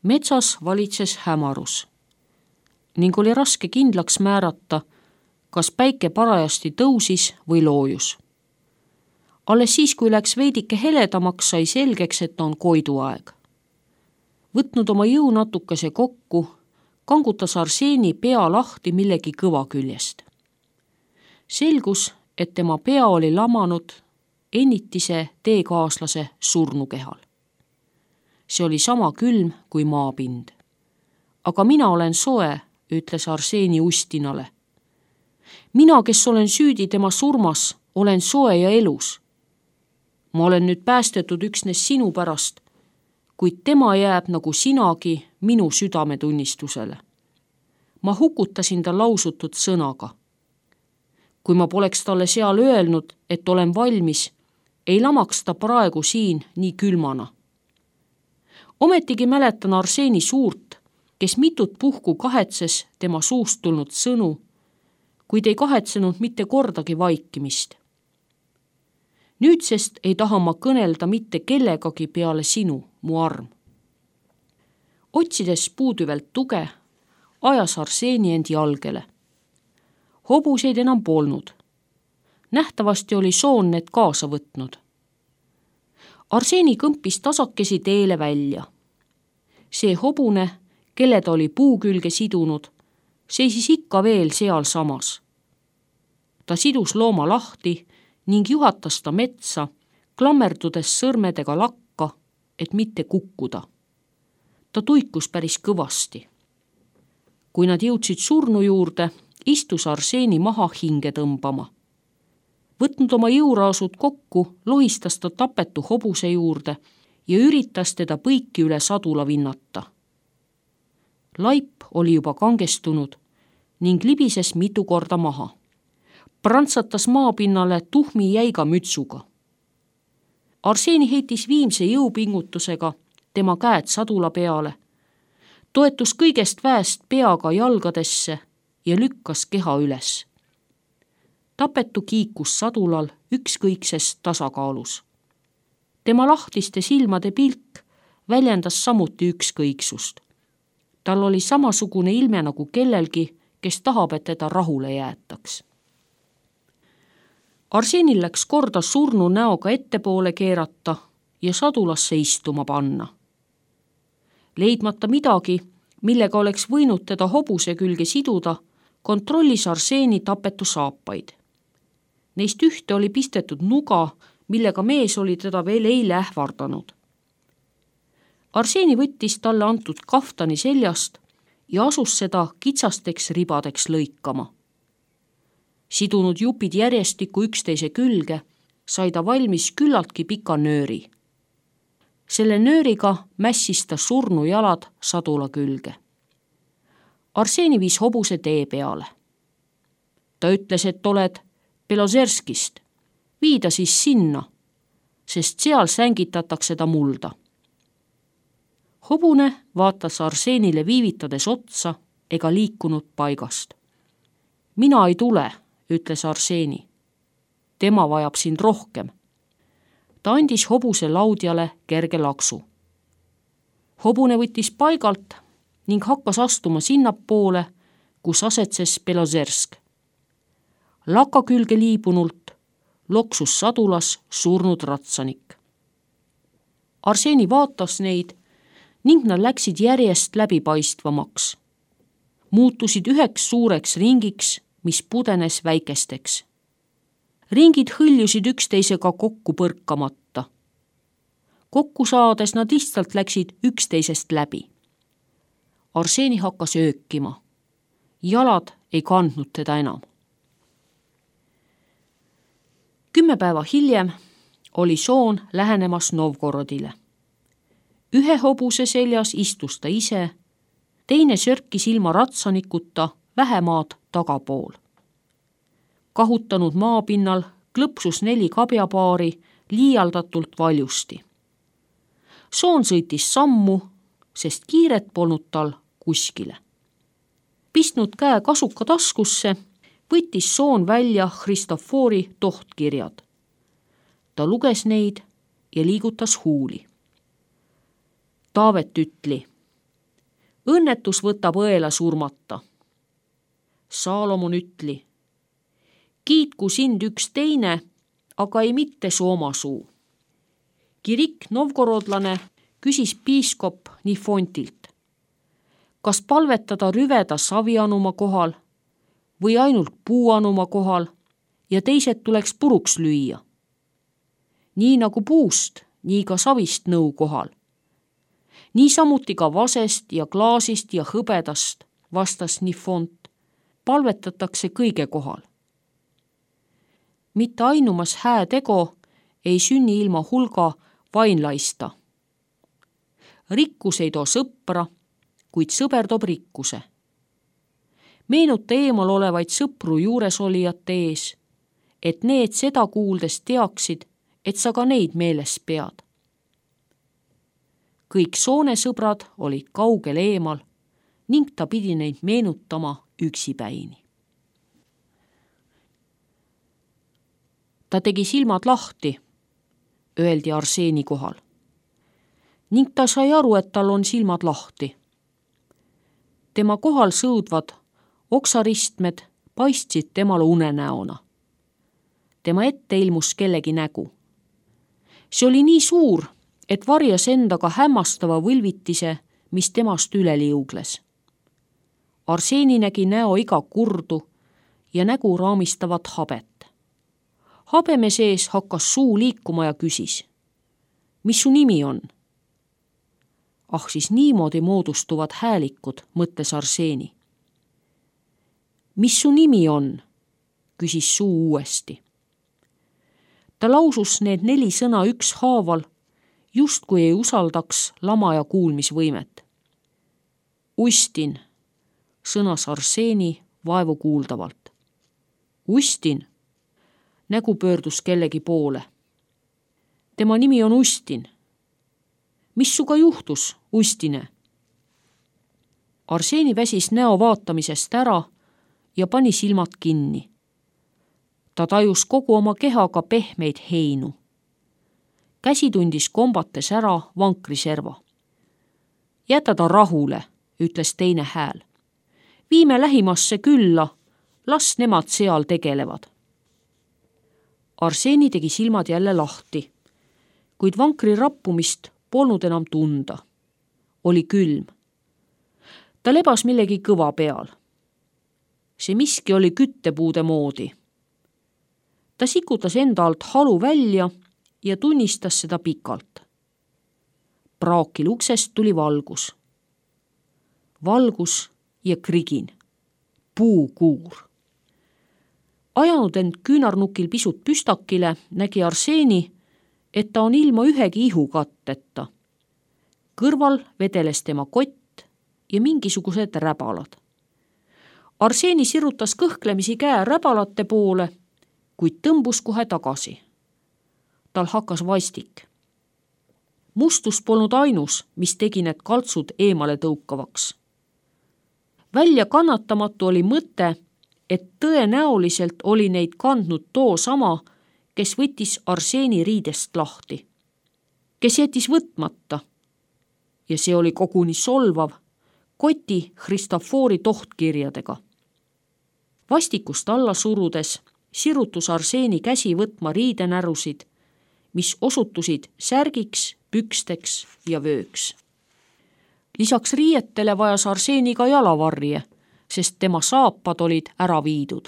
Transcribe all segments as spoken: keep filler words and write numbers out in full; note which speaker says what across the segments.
Speaker 1: Metsas valitses hämarus ning oli raske kindlaks määrata, kas päike parajasti tõusis või loojus. Alles siis, kui läks veidike heledamaks, sai selgeks, et on koiduaeg. Võtnud oma jõu natukese kokku, kangutas Arseeni pea lahti millegi kõva küljest. Selgus, et tema pea oli lamanud ennitise teekaaslase surnukehal. See oli sama külm kui maapind. Aga mina olen soe, ütles Arseeni ustinale. Mina, kes olen süüdi tema surmas, olen soe ja elus. Ma olen nüüd päästetud üksnes sinu pärast, kuid tema jääb nagu sinagi minu südametunnistusele. Ma hukutasin ta lausutud sõnaga. Kui ma poleks talle seal öelnud, et olen valmis, ei lamaks ta praegu siin nii külmana. Ometigi mäletan Arseeni suurt, kes mitut puhku kahetses tema suust tulnud sõnu, kuid ei kahetsenud mitte kordagi vaikimist. Nüüdsest ei taha ma kõnelda mitte kellegagi peale sinu, mu arm. Otsides puuduvelt tuge, ajas Arseeni end jalgele. Hobuseid enam polnud. Nähtavasti oli soon need kaasa võtnud. Arseeni kõmpis tasakesi teele välja. See hobune, kelle ta oli puu külge sidunud, seisis ikka veel seal samas. Ta sidus looma lahti ning juhatas ta metsa, klammerdudes sõrmedega lakka, et mitte kukkuda. Ta tuikus päris kõvasti. Kui nad jõudsid surnu juurde, istus Arseeni maha hinge tõmbama. Võtnud oma jõuraasud kokku, lohistas ta tapetu hobuse juurde ja üritas teda põiki üle sadula vinnata. Laip oli juba kangestunud ning libises mitu korda maha. Prantsatas maapinnale tuhmi jäiga mütsuga. Arseeni heitis viimse jõupingutusega tema käed sadula peale, toetus kõigest väest peaga jalgadesse ja lükkas keha üles. Tapetu kiikus sadulal ükskõikses tasakaalus. Tema lahtiste silmade pilk väljendas samuti ükskõiksust. Tal oli samasugune ilme nagu kellelgi, kes tahab, et teda rahule jäetaks. Arseenil läks korda surnu näoga ettepoole keerata ja sadulasse istuma panna. Leidmata midagi, millega oleks võinud teda hobuse külge siduda, kontrollis Arseeni tapetu saapaid. Neist ühte oli pistetud nuga, millega mees oli teda veel eile ähvardanud. Arseeni võttis talle antud kaftani seljast ja asus seda kitsasteks ribadeks lõikama. Sidunud jupid järjestikku üksteise külge, sai ta valmis küllaltki pika nööri. Selle nööriga mässis ta surnu jalad sadula külge. Arseeni viis hobuse tee peale. Ta ütles, et oled Belozerskist. Viida siis sinna, sest seal sängitatakse ta mulda. Hobune vaatas Arseenile viivitades otsa ega liikunud paigast. Mina ei tule, ütles Arseeni. Tema vajab sind rohkem. Ta andis hobuse laudjale kerge laksu. Hobune võttis paigalt ning hakkas astuma sinnapoole, kus asetses Belozersk. Laka külge liibunult loksus sadulas surnud ratsanik. Arseeni vaatas neid ning nad läksid järjest läbipaistvamaks. Muutusid üheks suureks ringiks, mis pudenes väikesteks. Ringid hõljusid üksteisega kokku põrkamata. Kokku saades nad lihtsalt läksid üksteisest läbi. Arseeni hakkas öökima. Jalad ei kandnud teda enam. Kümme päeva hiljem oli soon lähenemas Novgorodile. Ühe hobuse seljas istus ta ise, teine sörkis ilma ratsanikuta vähemaad tagapool. Kahutanud maapinnal klõpsus neli kabjapaari liialdatult valjusti. Soon sõitis sammu, sest kiiret polnud tal kuskile. Pistnud käe kasuka taskusse, võttis soon välja Kristofori tohtkirjad. Ta luges neid ja liigutas huuli. Taavet ütli, õnnetus võtab õela surmata. Saalomon ütli, kiitku sind üks teine, aga ei mitte su oma suu. Kirik novgorodlane küsis piiskop Nifontilt, kas palvetada rüveda savianuma kohal või ainult puuanuma kohal ja teised tuleks puruks lüüa. Nii nagu puust, nii ka savist nõu kohal. Nii samuti ka vasest ja klaasist ja hõbedast, vastas Nifont, palvetatakse kõige kohal. Mitte ainumas hää tego ei sünni ilma hulga vainlaista. Rikkus ei too sõpra, kuid sõber toob rikkuse. Meenuta eemal olevaid sõpru juuresolijate ees, et need seda kuuldes teaksid, et sa ka neid meeles pead. Kõik soonesõbrad olid kaugel eemal ning ta pidi neid meenutama üksipäini. Ta tegi silmad lahti, öeldi Arseeni kohal. Ning ta sai aru, et tal on silmad lahti. Tema kohal sõudvad oksaristmed paistsid temale unenäona. Tema ette ilmus kellegi nägu. See oli nii suur, et varjas endaga hämmastava võlvitise, mis temast üle liugles. Arseeni nägi näo iga kurdu ja nägu raamistavat habet. Habeme sees hakkas suu liikuma ja küsis, mis su nimi on? Ah, siis niimoodi moodustuvad häälikud, mõtles Arseeni. Mis su nimi on? Küsis suu uuesti. Ta lausus need neli sõna ükshaaval, justkui ei usaldaks lama ja kuulmisvõimet. Ustin, sõnas Arseeni vaevu kuuldavalt. Ustin, nägu pöördus kellegi poole. Tema nimi on Ustin. Mis suga juhtus, Ustine? Arseeni väsis näo vaatamisest ära ja pani silmad kinni. Ta tajus kogu oma kehaga pehmeid heinu. Käsi tundis kombates ära vankriserva. Jäta ta rahule, ütles teine hääl. Viime lähimasse külla, las nemad seal tegelevad. Arseeni tegi silmad jälle lahti, kuid vankri rappumist polnud enam tunda. Oli külm. Ta lebas millegi kõva peal. See miski oli küttepuude moodi. Ta sikutas enda alt halu välja ja tunnistas seda pikalt. Praakil uksest tuli valgus. Valgus ja krigin. Puukuur. Ajanud end küünarnukil pisut püstakile, nägi Arseeni, et ta on ilma ühegi ihukatteta. Kõrval vedeles tema kott ja mingisugused räbalad. Arseeni sirutas kõhklemisi käe räbalate poole, kuid tõmbus kohe tagasi. Tal hakkas vastik. Mustus polnud ainus, mis tegi need kaltsud eemale tõukavaks. Välja kannatamatu oli mõte, et tõenäoliselt oli neid kandnud too sama, kes võttis Arseeni riidest lahti. Kes jättis võtmata, ja see oli koguni solvav, koti Christofoori tohtkirjadega. Vastikust alla surudes sirutus Arseeni käsi võtma riidenärusid, mis osutusid särgiks, püksteks ja vööks. Lisaks riietele vajas Arseeni ka jalavarje, sest tema saapad olid ära viidud.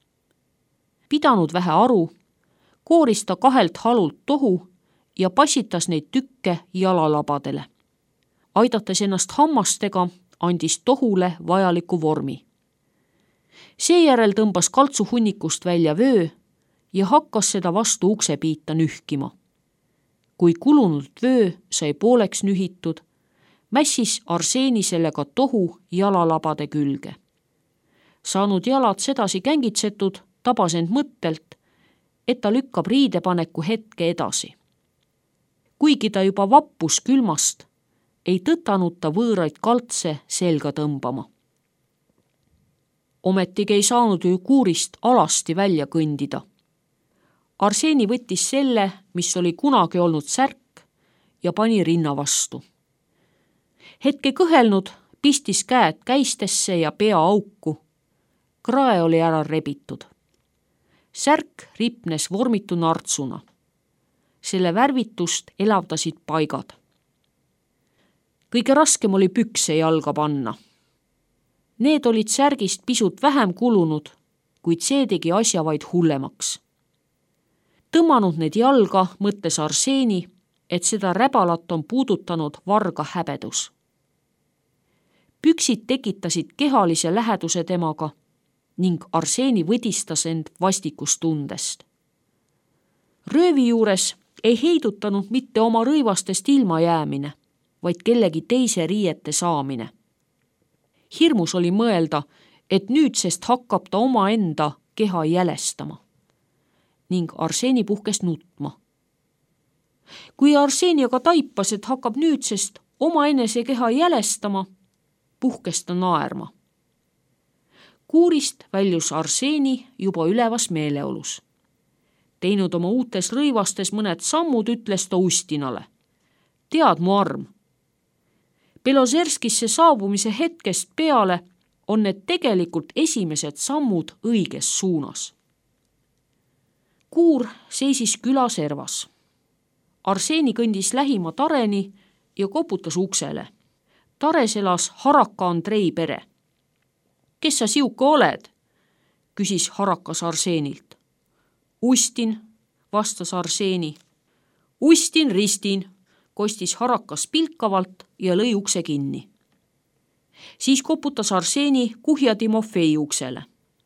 Speaker 1: Pidanud vähe aru, kooris ta kahelt halult tohu ja passitas neid tükke jalalabadele. Aidates ennast hammastega, andis tohule vajaliku vormi. Seejärel tõmbas kaltsu hunnikust välja vöö ja hakkas seda vastu uksepiita nühkima. Kui kulunud vöö sai pooleks nühitud, mässis Arseeni sellega tohu jalalabade külge. Saanud jalad sedasi kängitsetud, tabas end mõttelt, et ta lükkab riidepaneku hetke edasi. Kuigi ta juba vappus külmast, ei tõtanud ta võõraid kaltse selga tõmbama. Ometigi ei saanud ju kuurist alasti välja kõndida. Arseeni võttis selle, mis oli kunagi olnud särk, ja pani rinna vastu. Hetke kõhelnud pistis käed käistesse ja pea auku. Krae oli ära rebitud. Särk ripnes vormitu nartsuna. Selle värvitust elavdasid paigad. Kõige raskem oli pükse jalga panna. Need olid särgist pisut vähem kulunud, kuid see tegi asja vaid hullemaks. Tõmmanud need jalga, mõtles Arseeni, et seda räbalat on puudutanud varga häbedus. Püksid tekitasid kehalise läheduse temaga ning Arseeni võdistas end vastikustundest. Röövi juures ei heidutanud mitte oma rõivastest ilma jäämine, vaid kellegi teise riiete saamine. Hirmus oli mõelda, et nüüdsest hakkab ta omaenda keha jälestama ning Arseeni puhkes nutma. Kui Arseeni aga taipas, et hakkab nüüdsest omaenese keha jälestama, puhkes ta naerma. Kuurist väljus Arseeni juba ülevas meeleolus. Teinud oma uutes rõivastes mõned sammud, ütles ta Ustinale. Tead, mu arm, Belozerskisse saabumise hetkest peale on need tegelikult esimesed sammud õiges suunas. Kuur seisis küla servas. Arseeni kõndis lähima Tareni ja koputas uksele. Tares elas Haraka Andrei pere. Kes sa siuke oled? Küsis Harakas Arseenilt. Ustin, vastas Arseeni. Ustin ristin, kostis Harakas pilkavalt ja lõi ukse kinni. Siis koputas Arseeni Kuhja Timofei uksele.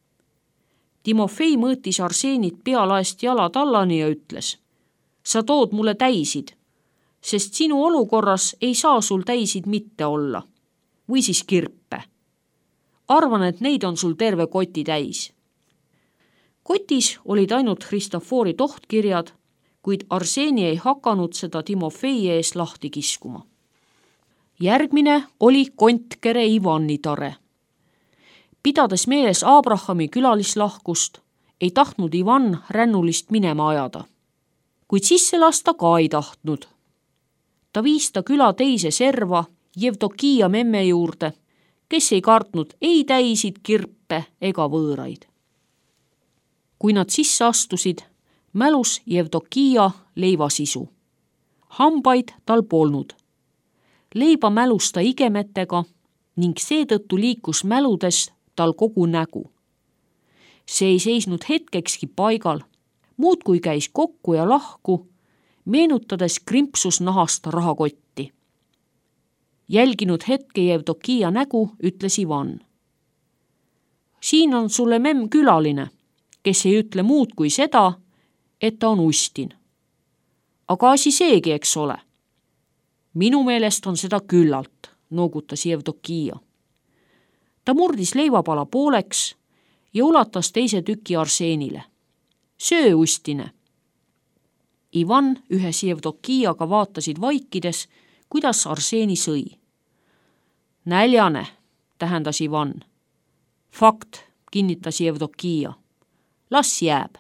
Speaker 1: Timofei mõõtis Arseenit pealaest jalatallani ja ütles. Sa tood mulle täisid, sest sinu olukorras ei saa sul täisid mitte olla. Või siis kirpe. Arvan, et neid on sul terve koti täis. Kotis olid ainult Hristofori tohtkirjad, kuid Arseeni ei hakanud seda Timofei ees lahti kiskuma. Järgmine oli kontkere Ivani tare. Pidades meeles Abrahami külalislahkust, ei tahtnud Ivan rännulist minema ajada. Kuid sisse lasta ka ei tahtnud. Ta viis ta küla teise serva Jevdokia memme juurde, kes ei kartnud ei täisid, kirpe ega võõraid. Kui nad sisse astusid, mälus Jevdokia leivasisu. Hambaid tal polnud. Leiba mälus ta igemetega ning seetõttu liikus mäludes tal kogu nägu. See ei seisnud hetkekski paigal, muud kui käis kokku ja lahku, meenutades krimpsus nahast rahakotti. Jälginud hetke Jevdokia nägu, ütles Ivan. Siin on sulle memm külaline, kes ei ütle muud kui seda, et ta on Ustin. Aga asi seegi, eks ole. Minu meelest on seda küllalt, noogutas Jevdokia. Ta murdis leivapala pooleks ja ulatas teise tüki Arseenile. Söö, Ustine. Ivan ühes Jevdokiaga vaatasid vaikides, kuidas Arseeni sõi. Näljane, tähendas Ivan. Fakt, kinnitas Jevdokia. Las jääb.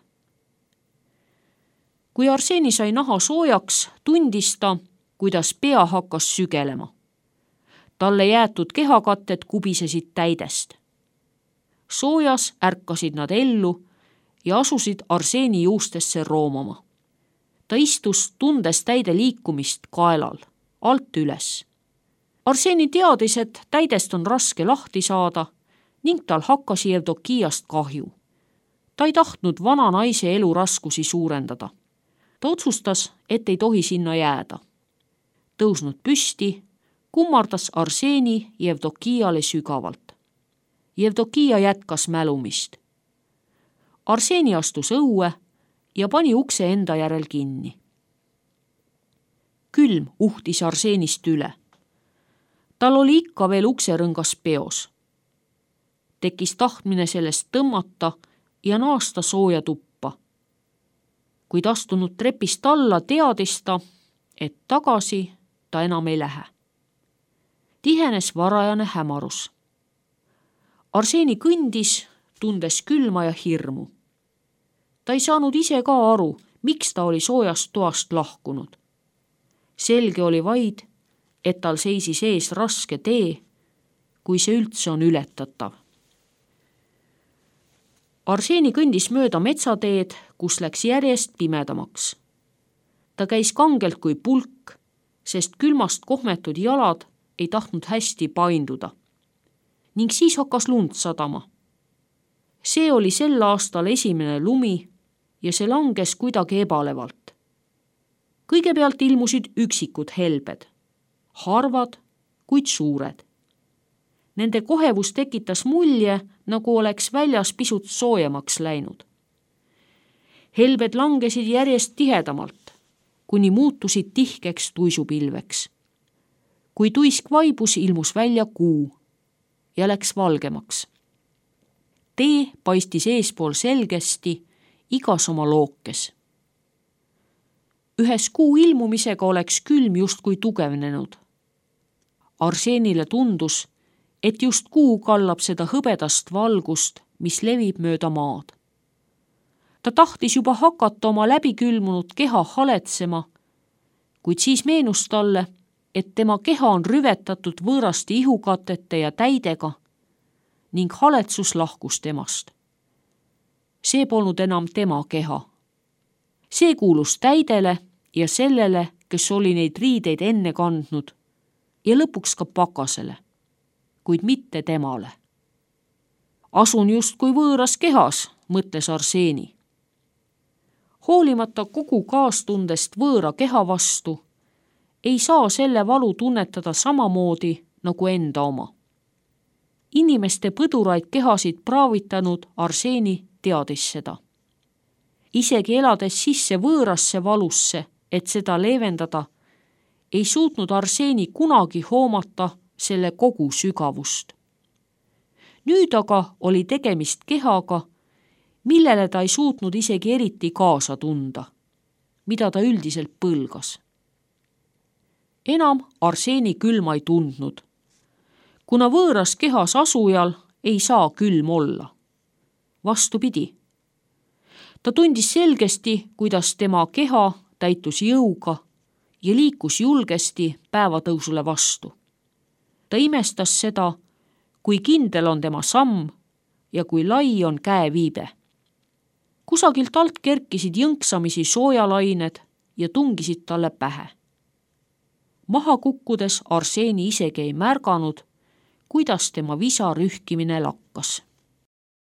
Speaker 1: Kui Arseeni sai naha soojaks, tundis ta, kuidas pea hakkas sügelema. Talle jäetud kehakatted kubisesid täidest. Soojas ärkasid nad ellu ja asusid Arseeni juustesse roomama. Ta istus tundes täide liikumist kaelal, alt üles. Arseeni teadis, et täidest on raske lahti saada ning tal hakkas Jevdokiast kahju. Ta ei tahtnud vana naise elu raskusi suurendada. Ta otsustas, et ei tohi sinna jääda. Tõusnud püsti, kummardas Arseeni Jevdokiale sügavalt. Jevdokia jätkas mälumist. Arseeni astus õue ja pani ukse enda järel kinni. Külm uhtis Arseenist üle. Tal oli ikka veel ukserõngas peos. Tekkis tahtmine sellest tõmmata ja naasta sooja tuppa. Kuid astunud trepist alla, teadis ta, et tagasi ta enam ei lähe. Tihenes varajane hämarus. Arseeni kõndis, tundes külma ja hirmu. Ta ei saanud ise ka aru, miks ta oli soojast toast lahkunud. Selge oli vaid, et tal seisis ees raske tee kui see üldse on ületatav. Arseeni kõndis mööda metsateed, kus läks järjest pimedamaks. Ta käis kangelt kui pulk, sest külmast kohmetud jalad ei tahtnud hästi painduda. Ning siis hakkas lund sadama. See oli sel aastal esimene lumi ja see langes kuidagi ebalevalt. Kõigepealt ilmusid üksikud helbed, harvad, kuid suured. Nende kohevus tekitas mulje, nagu oleks väljas pisut soojemaks läinud. Helbed langesid järjest tihedamalt, kuni muutusid tihkeks tuisupilveks. Kui tuisk vaibus, ilmus välja kuu ja läks valgemaks. Tee paistis eespool selgesti, igas oma lookes. Ühes kuu ilmumisega oleks külm justkui tugevnenud. Arseenile tundus, et just kuu kallab seda hõbedast valgust, mis levib mööda maad. Ta tahtis juba hakata oma läbikülmunud keha haletsema, kuid siis meenus talle, et tema keha on rüvetatud võõraste ihukatete ja täidega ning haletsus lahkus temast. See polnud enam tema keha. See kuulus täidele ja sellele, kes oli neid riideid enne kandnud ja lõpuks ka pakasele, kuid mitte temale. Asun just kui võõras kehas, mõtles Arseeni. Hoolimata kogu kaastundest võõra keha vastu, ei saa selle valu tunnetada samamoodi nagu enda oma. Inimeste põduraid kehasid praavitanud Arseeni teadis seda. Isegi elades sisse võõrasse valusse, et seda leevendada, ei suutnud Arseeni kunagi hoomata selle kogu sügavust. Nüüd aga oli tegemist kehaga, millele ta ei suutnud isegi eriti kaasa tunda, mida ta üldiselt põlgas. Enam Arseeni külma ei tundnud, kuna võõras kehas asujal ei saa külm olla. Vastupidi. Ta tundis selgesti, kuidas tema keha täitus jõuga ja liikus julgesti päevatõusule vastu. Ta imestas seda, kui kindel on tema samm ja kui lai on käeviibe. Kusagilt alt kerkisid jõnksamisi soojalained ja tungisid talle pähe. Maha kukkudes Arseeni isegi ei märganud, kuidas tema visa rühkimine lakkas.